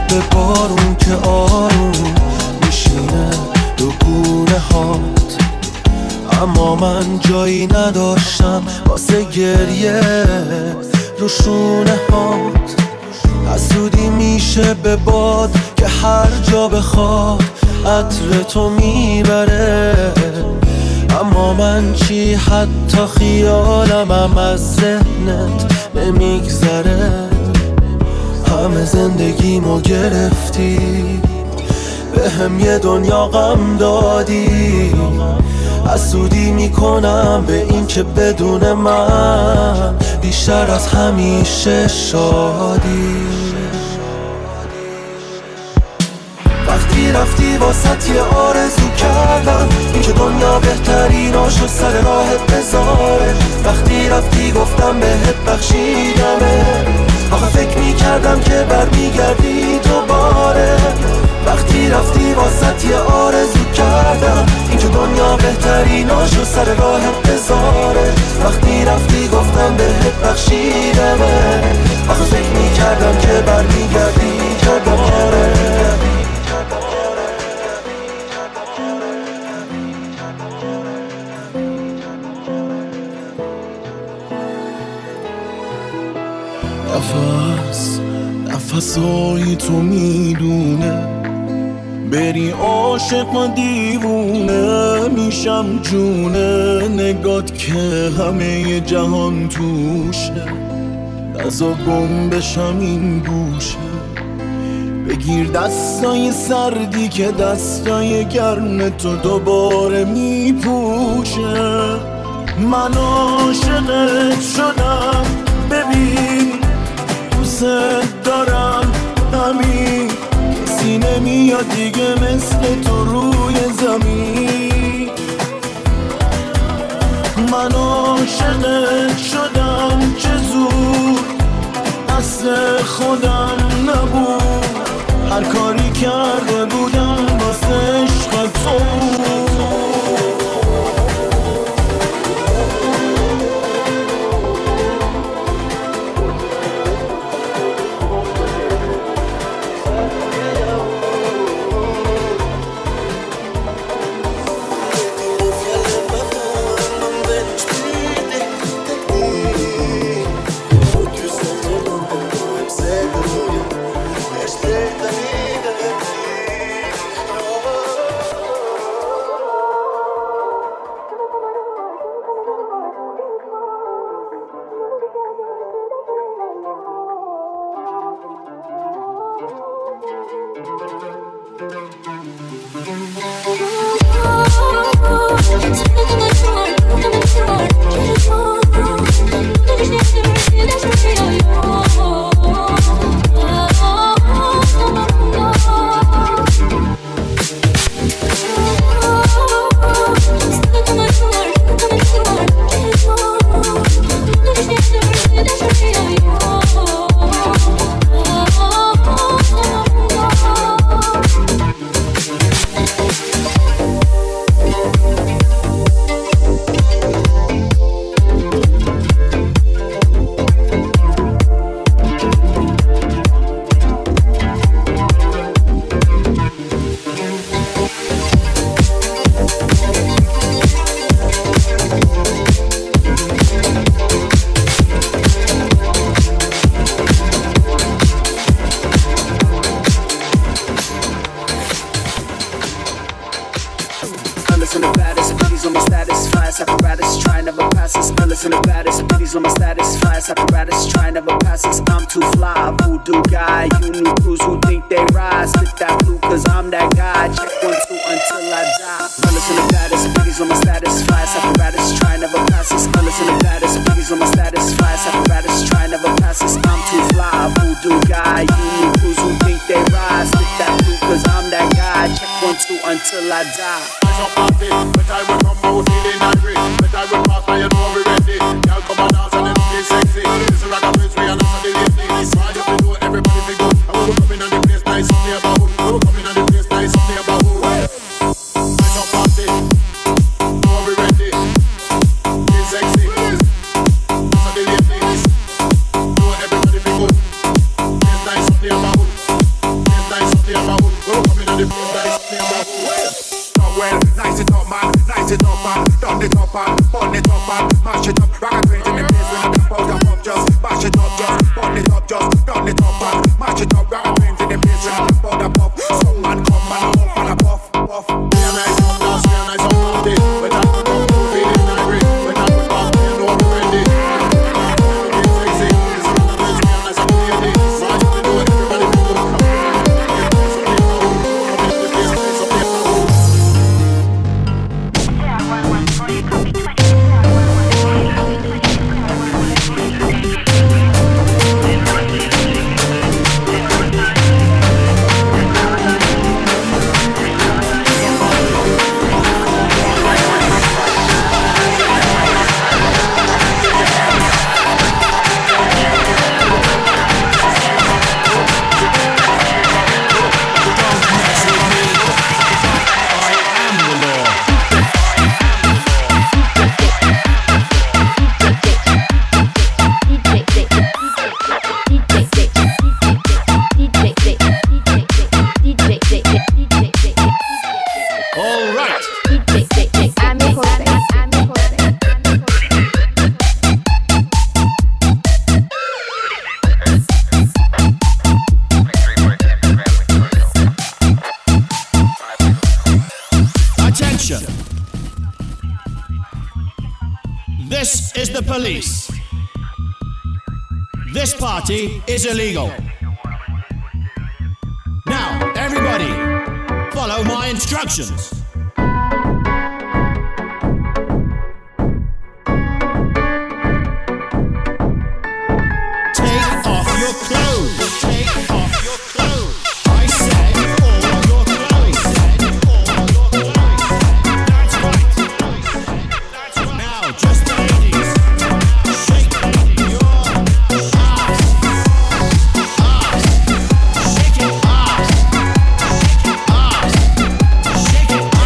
به بارون که آروم میشینه رو گونه هات، اما من جایی نداشتم واسه گریه رو شونه هات. حسودی میشه به باد که هر جا بخواد عطر تو میبره، اما من چی؟ حتی خیالمم از ذهنت نمیگذره. همه زندگیمو گرفتی، به هم یه دنیا غم دادی. حسودی میکنم به این که بدون من بیشتر از همیشه شادی. وقتی رفتی واسط یه آرزو کردم، این که دنیا بهتریناشو سر راهت بذاره. وقتی رفتی گفتم بهت بخشیدمه، آخه فکر میکردم که برمیگردی دوباره. وقتی رفتی واسط یه آرزو کردم، این که دنیا بهتریناشو سر راهت بذاره. وقتی رفتی گفتم بهت بخشیدمه، آخه فکر میکردم که برمیگردی دوباره. نفسای تو میدونه بری عاشق و دیوونه میشم جونه نگات که همه جهان توشه. نزا گم بشم این گوشه، بگیر دستای سردی که دستای گرم تو دوباره میپوشه. من عاشقت شدم ببین، دوست دارم همین، کسی نمیاد دیگه مثل تو روی زمین. من عاشقت شدم چه زود، دست خودم نبود، هر کاری کرده بودم واسه عشق تو. Until I die. Push up party, but I will come out feeling angry. But I will pass by and know we ready. Y'all come and dance and then feel sexy. This is rock and place, we are not the lady. Why do we do everybody feel good? And we will come in on the place nice, something about who. We will come in on the place nice, something about who. Push up party, know we ready. Feel sexy. Those are the ladies. Know everybody feel good. Place nice, something about who. neighborhood. We're coming to the place that is neighborhood. Well, nice it up, man, nice it up, man. Done it up, man, burn it up, man. Mash it up, rock a craze in the place when I jump out and pop. Just mash it up, just burn it up, just done it up, man. Mash it up, rock a craze in the place when I jump out and pop. Some man come and puff and a puff, puff. We are nice up, dance, we are nice up, party. When I put up, feeling angry. When I put up, you know we're ready. Looking sexy, this is the place we are nice up, lady. March to the door, everybody be good. Come on, come in the place, nice up, neighborhood. This is the police. This party is illegal. Now, everybody, follow my instructions. Take off your clothes. Take off your clothes. I said all your clothes. All your clothes. That's right. That's right. Now, just the ladies. Shake your ass. Ass. Shake it. Ass. Shake it. Ass. Shake it.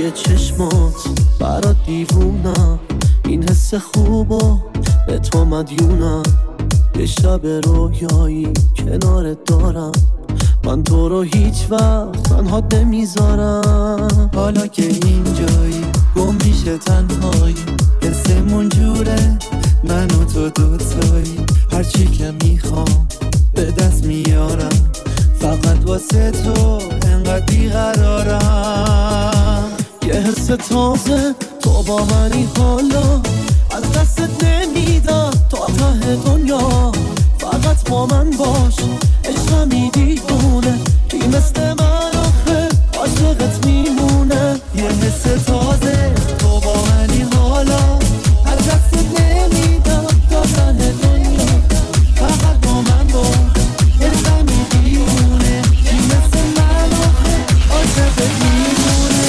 روی چشمات برات دیوونم، این حس خوبو به تو مدیونم. یه شب رویایی کنارت دارم، من تو رو هیچ وقت تنها نمیذارم. حالا که اینجایی گم میشه تنهایی، حسمون جوره من و تو دوتایی. هرچی که میخوام به دست میارم، فقط واسه تو انقدر بیقرارم. یه حس تازه تو با منی، حالا از دستت نمیدم تا ته دنیا. فقط با من باش، عشقمی دیوونه، کی مثل من آخه عاشقت میمونه. یه حس تازه تو با منی، حالا از دستت نمیدم تا ته دنیا. فقط با من باش، عشقمی دیوونه، کی مثل من آخه عاشقت میمونه.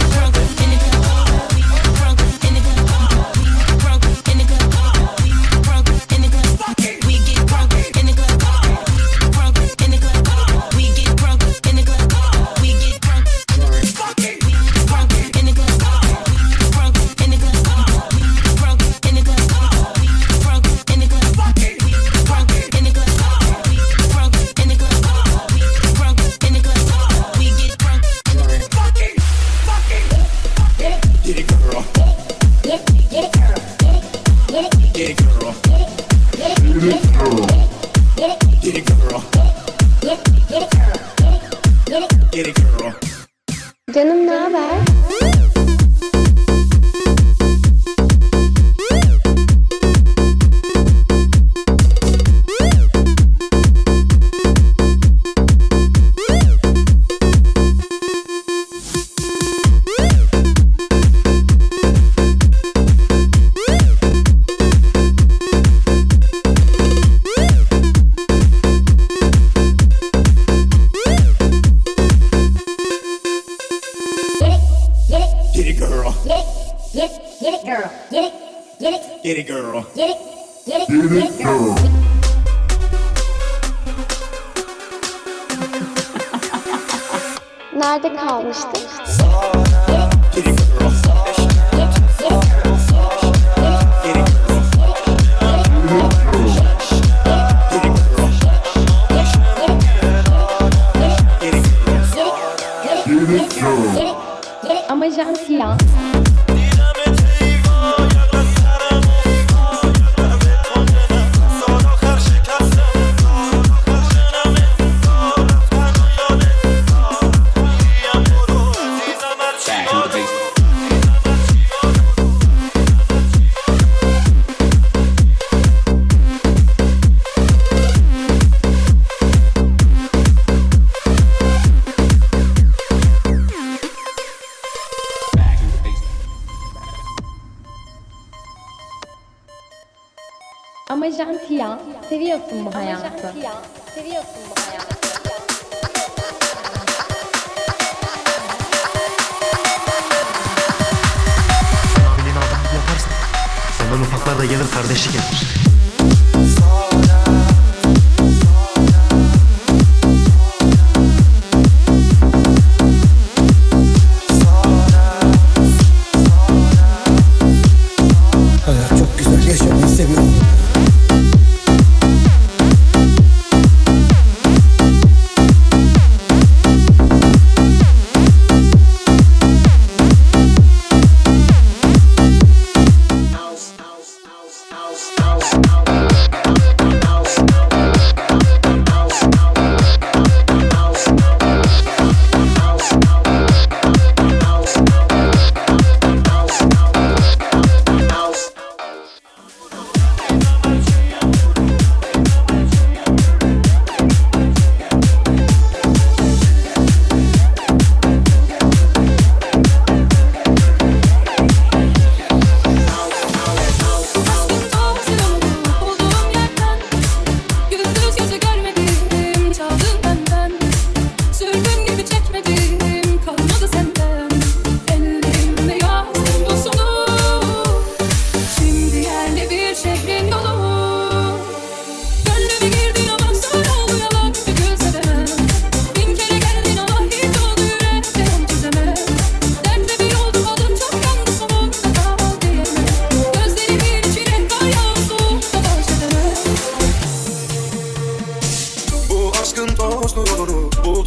Canım ne haber? Get it, girl. Get it, girl. Nerede kalmıştık? Get it, girl. Ama jantiya. Ama jantiya, seviyorsun bu hayatı. Abiliğini adam gibi yaparsan senden ufaklar da gelir kardeşlik yapar. Hayat çok güzel, yaşamayı seviyorum. House.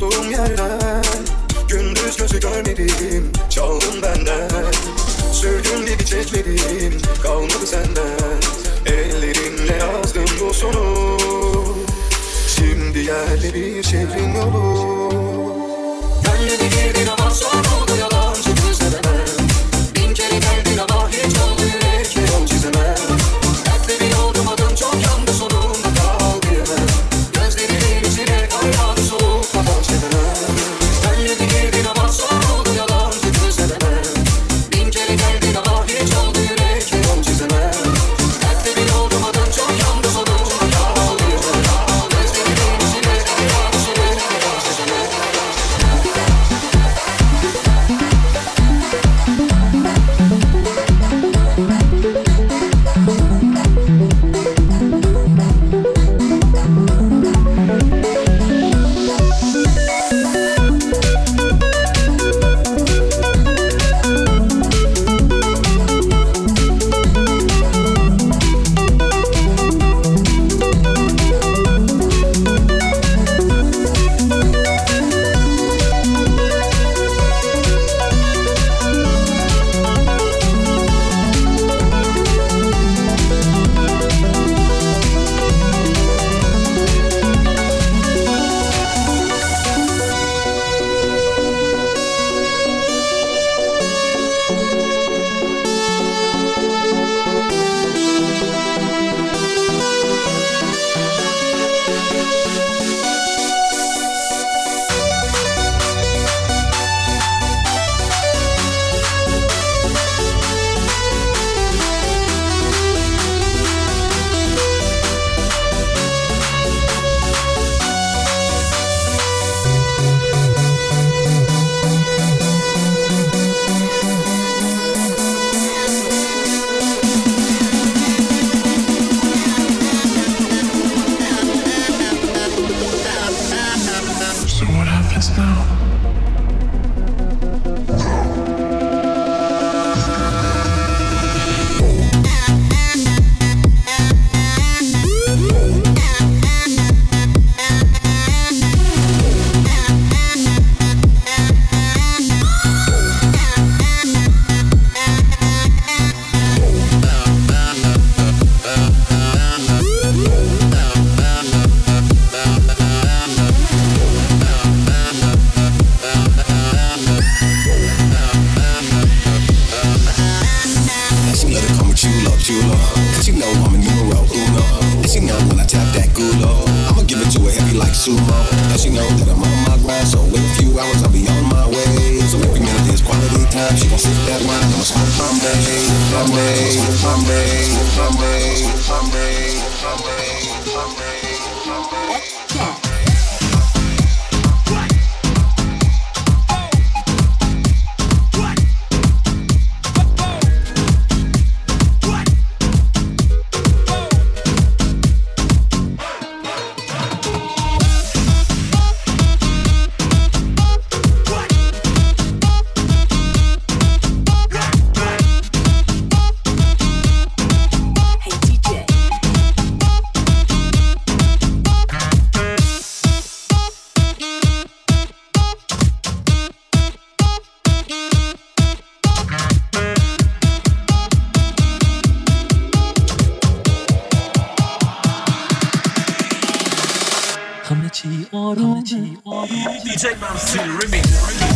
olduğum yerden. Gündüz gözü görmedim, çaldın benden. Sürgün gibi çekmedim, kalmadı senden. Ellerinle yazdım bu sonu. Şimdi yerli bir şehrin yolu. Gönlüme girdin ama sonra oldu yalancı gözlemem. Bin kere geldin ama hiç oldu yürek yol çizemem. Dertli bir oldum adım çok yandı sonunda kal diyemem. Gözlerimin içine kaynadı soğutmadan çeviremem. Gönlüme girdin ama sonra oldu yalancı gözlemem. Bin kere geldin ama hiç oldu yürek yol çizemem. Dertli bir oldum adım çok yandı sonunda kal diyemem. Gözlerimin içine kaynadı soğutmadan çeviremem. So what happens now? She let it come with chulo. Cause you know I'm a numero uno. And she know when I tap that gulo, I'ma give it to her heavy like sumo. And she know that I'm on my grind, so in a few hours I'll be on my way. So every minute is quality time. She gon' sip that wine, I'ma smoke همه چی آرومه DJ Mamsi Remix.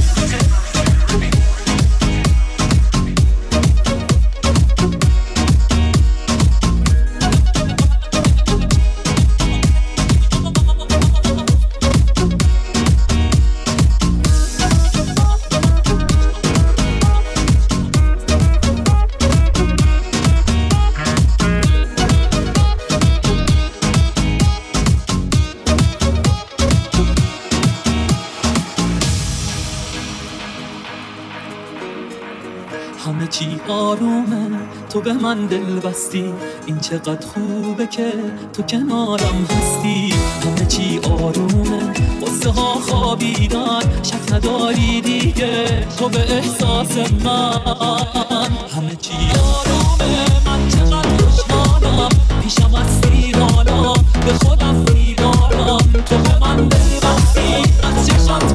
همه چی آرومه تو به من دل بستی این چقدر خوبه که تو کنارم هستی همه چی آرومه قصه ها خوابیدن شک نداری دیگه تو به احساس من همه چی آرومه من چقدر خوشحالم پیشم هستی حالا به خودم میدارم تو به من دل بستی از چشم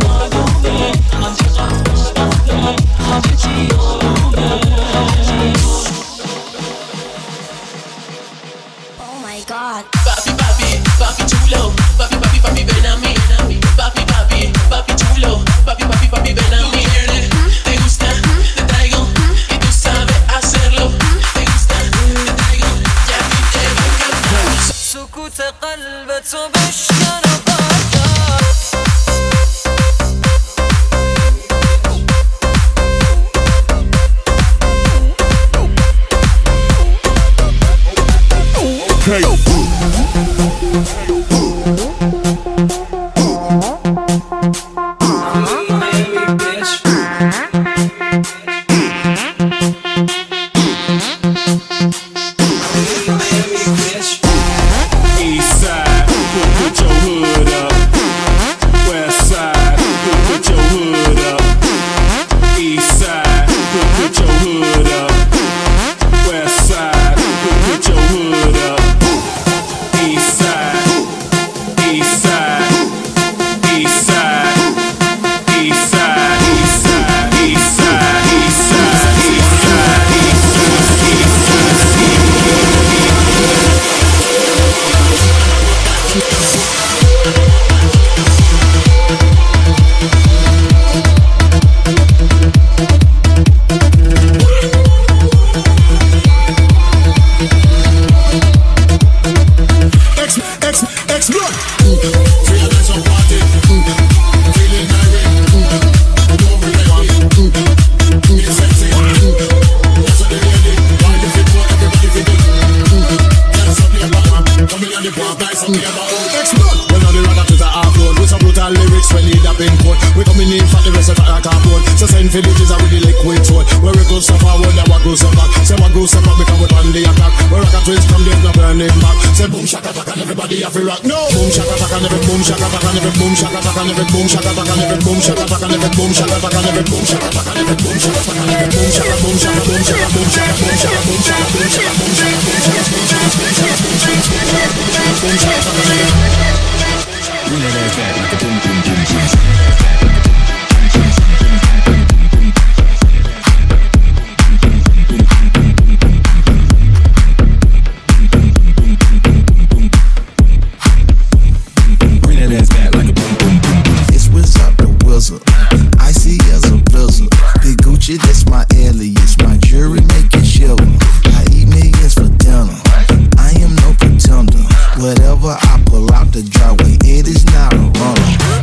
my god. Papi, papi, papi chulo, papi, papi, papi, ven a mí. Papi, papi, papi chulo, papi, papi, papi, ven a mí. Te gusta, te traigo, y tú sabes hacerlo. Te gusta, te traigo, y a ti te va a encantar. سكوت قلبته بالشربات. Hey. Villages are with the liquid soul. Where we go so forward, and what goes so back. Say what goes so back, we come with on the attack. Where I got twins from, there's no burning back. Say boom shaka taka and everybody have to rock. No boom shaka taka and every boom shaka taka and every boom shaka taka and every boom shaka taka and every boom shaka taka and every boom shaka taka and every boom shaka taka and every boom shaka taka and every boom shaka boom shaka boom shaka boom shaka boom shaka boom shaka boom shaka boom shaka boom shaka boom shaka boom shaka boom shaka boom shaka taka and every. Bring that ass back like a boom boom boom boom. That's my alias, my jury making shiver. I eat millions for dinner. I am no pretender. Whatever I pull out the driveway, it is not a runner.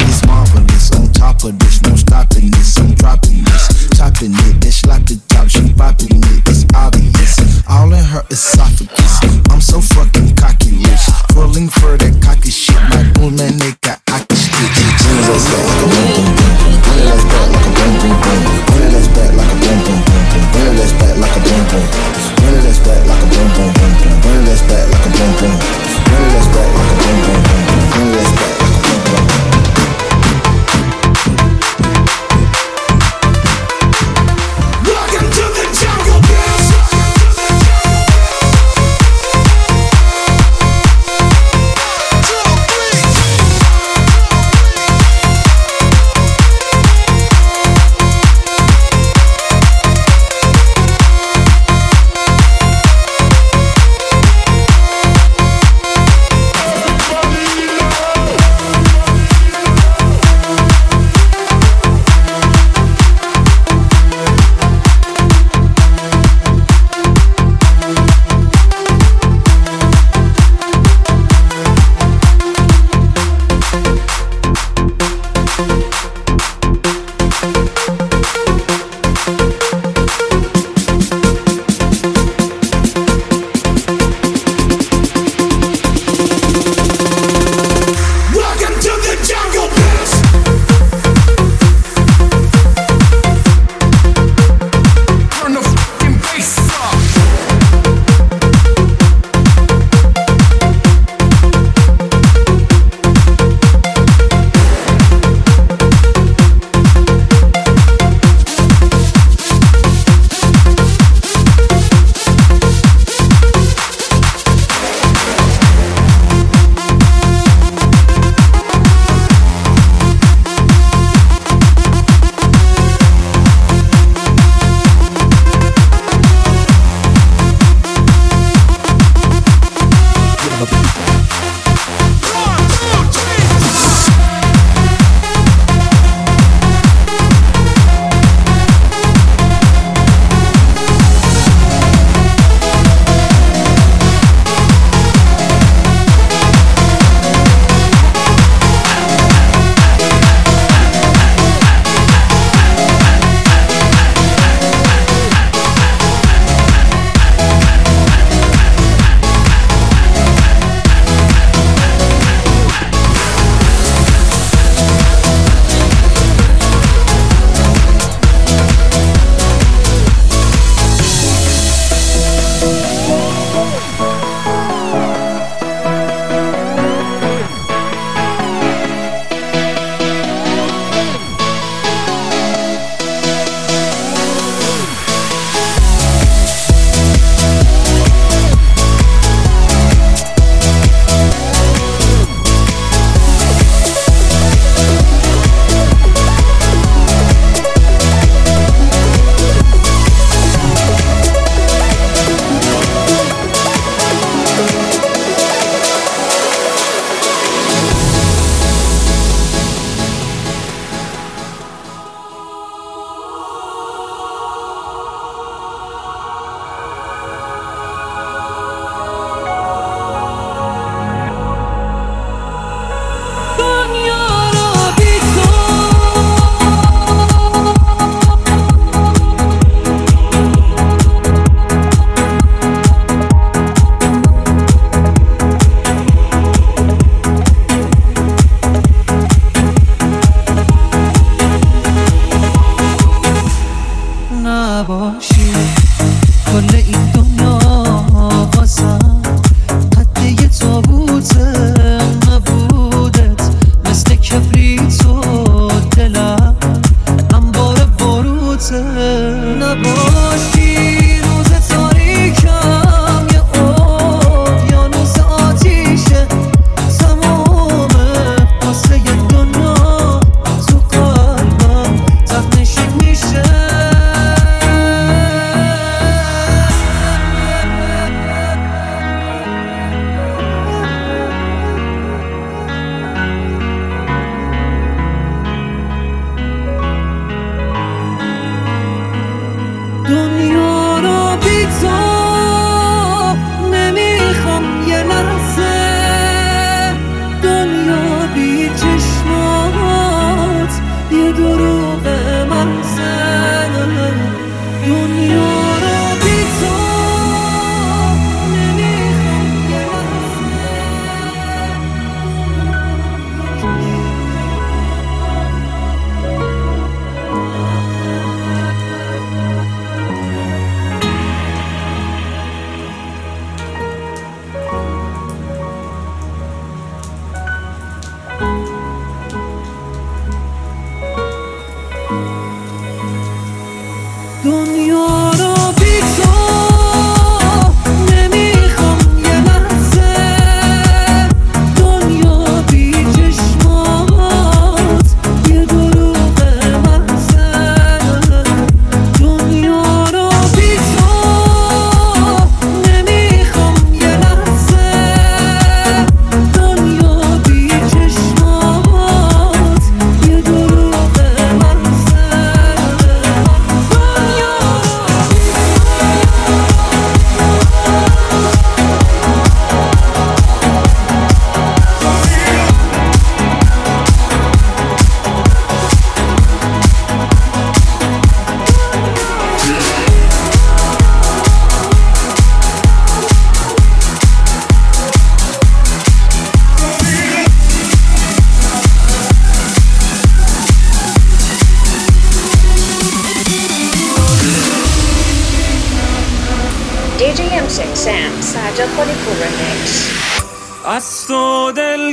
از تو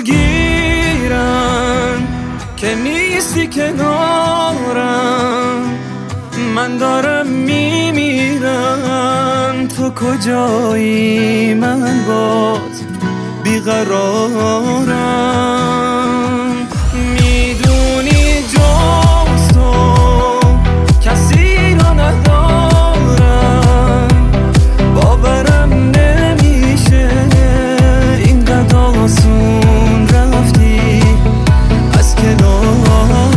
دلگیرم که نیستی کنارم، من دارم میمیرم، تو کجایی من باز بیقرارم. میدونی جز تو کسی رو ندارم، باورم نمیشه اینقدر آسون رفتی از کنارم.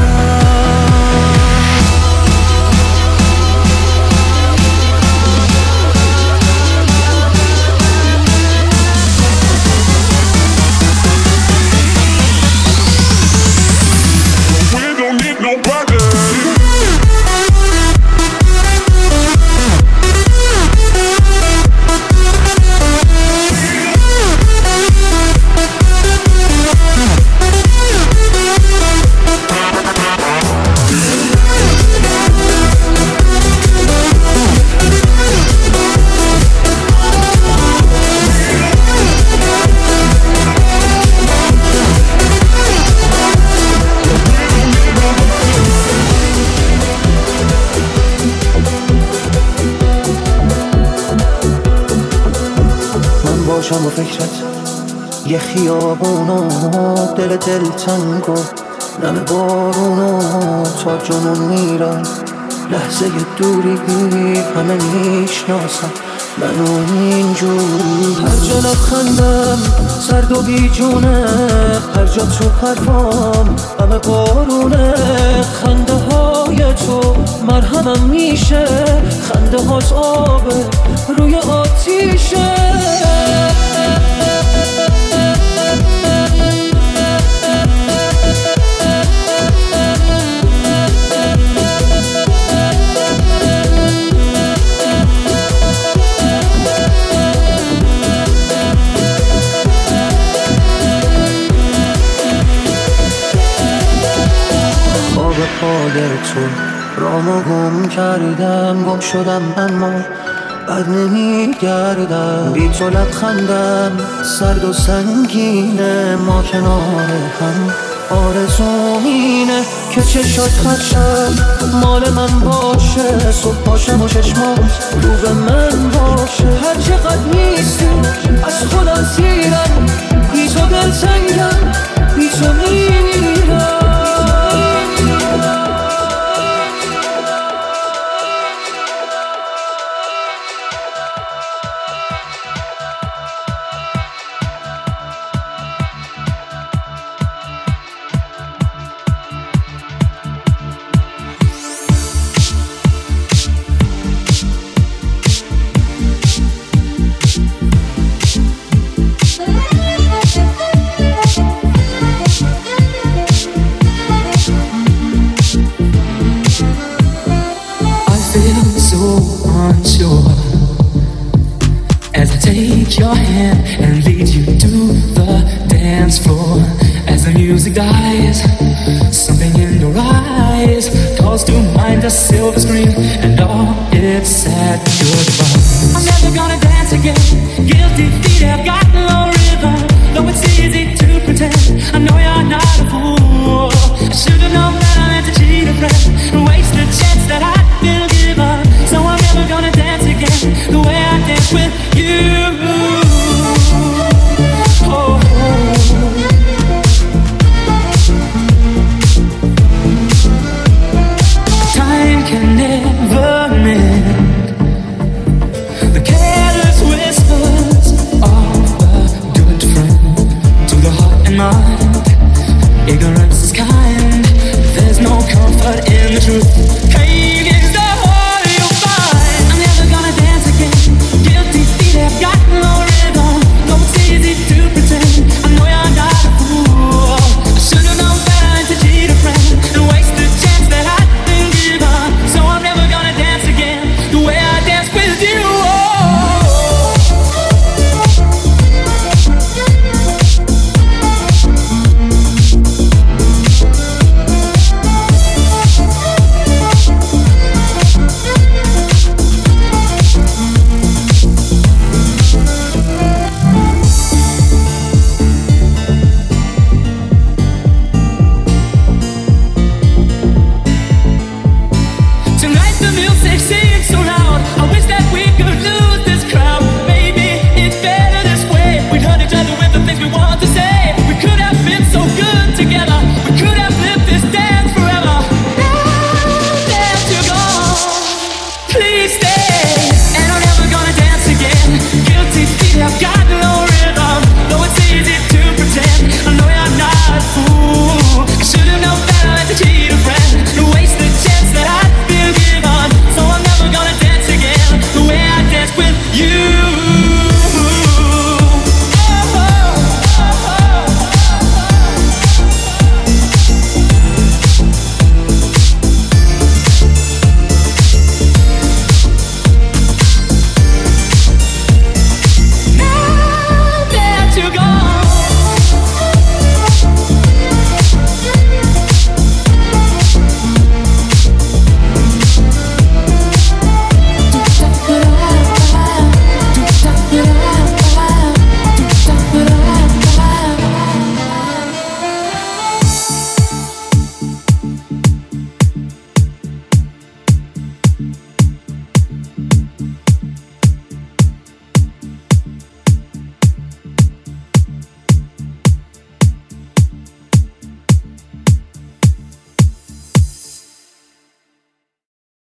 باشم و فکرت یه خیابونو، دل تنگو نم بارونو، تا جنون میرم لحظه دوری همه میشناسم منو اینجوری. هر جا لبخندم سرد و بیجونه، هر جا تو حرفام همه بارونه. خنده های تو مرهمم میشه، خنده هات آبه روی آتیشه. پای تو رامو گم کردم، گم شدم اما بد نمیگردم. بی تو لبخندم سرد و سنگینه، ما کنار هم آرزوم اینه که چشات خدشم مال من باشه، صبح پاشم و چشمات رو به من باشه. هر چقدر نیستی از خودم سیرم، بی تو دل تنگم، بی تو میمیرم. Your hand and lead you to the dance floor. As the music dies, something in your eyes calls to mind a silver screen and all its sad goodbye. I'm never gonna dance again. Guilty feet have got no rhythm, though it's easy to pretend. I know you're not a fool. I should have known that I meant to cheat a friend and waste the chance that I will give up. So I'm never gonna dance again the way I dance with you. Time can never mend the careless whispers of a good friend to the heart and mind. Ignorance is kind, there's no comfort in the truth. Pain is the heart you'll find. I'm never gonna dance again. Guilty feet have got no rhythm, though it's easy to pretend.